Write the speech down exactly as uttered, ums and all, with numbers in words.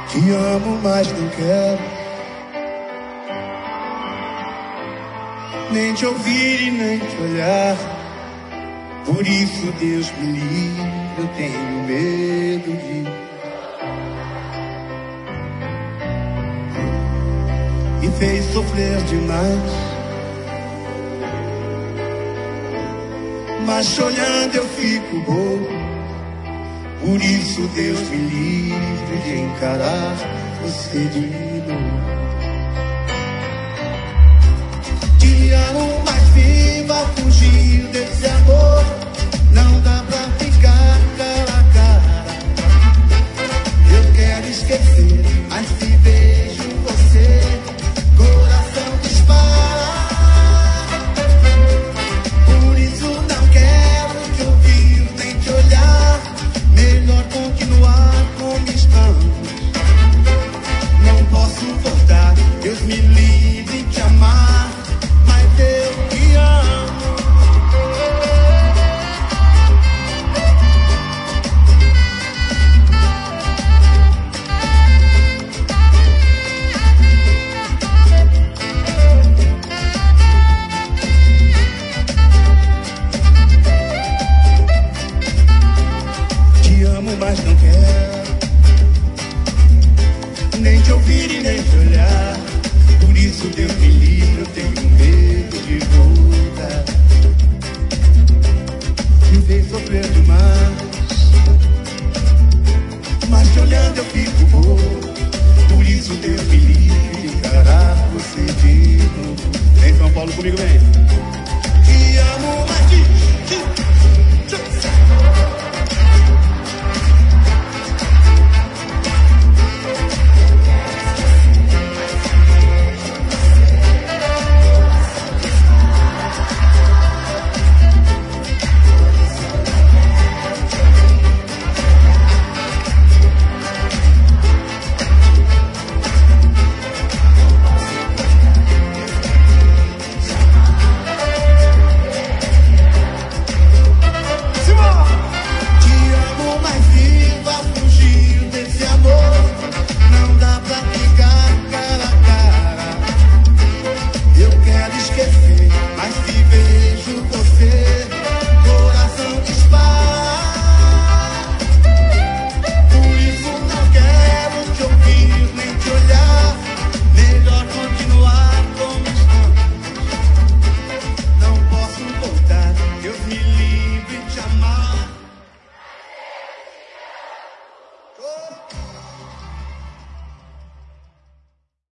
Te amo, mas não quero nem te ouvir e nem te olhar. Por isso, Deus me livre, eu tenho medo de me fez sofrer demais, mas te olhando eu fico bobo. Por isso, Deus me livre de encarar você de novo. Te amo, mas viva fugir desse amor. Não dá pra ficar cara a cara. Eu quero esquecer, mas se vejo você, coração dispara. Por isso não quero te ouvir nem te olhar. Melhor continuar como estamos. Não posso voltar, Deus me livre de te amar, mas eu te amo. Te amo, mas não quero nem te ouvir e nem te olhar. Por isso Deus me livre, eu tenho medo de voltar. Me fez sofrer demais, mas te olhando eu fico bobo. Por isso Deus me livre de encarar você de novo. Vem São Paulo comigo, vem.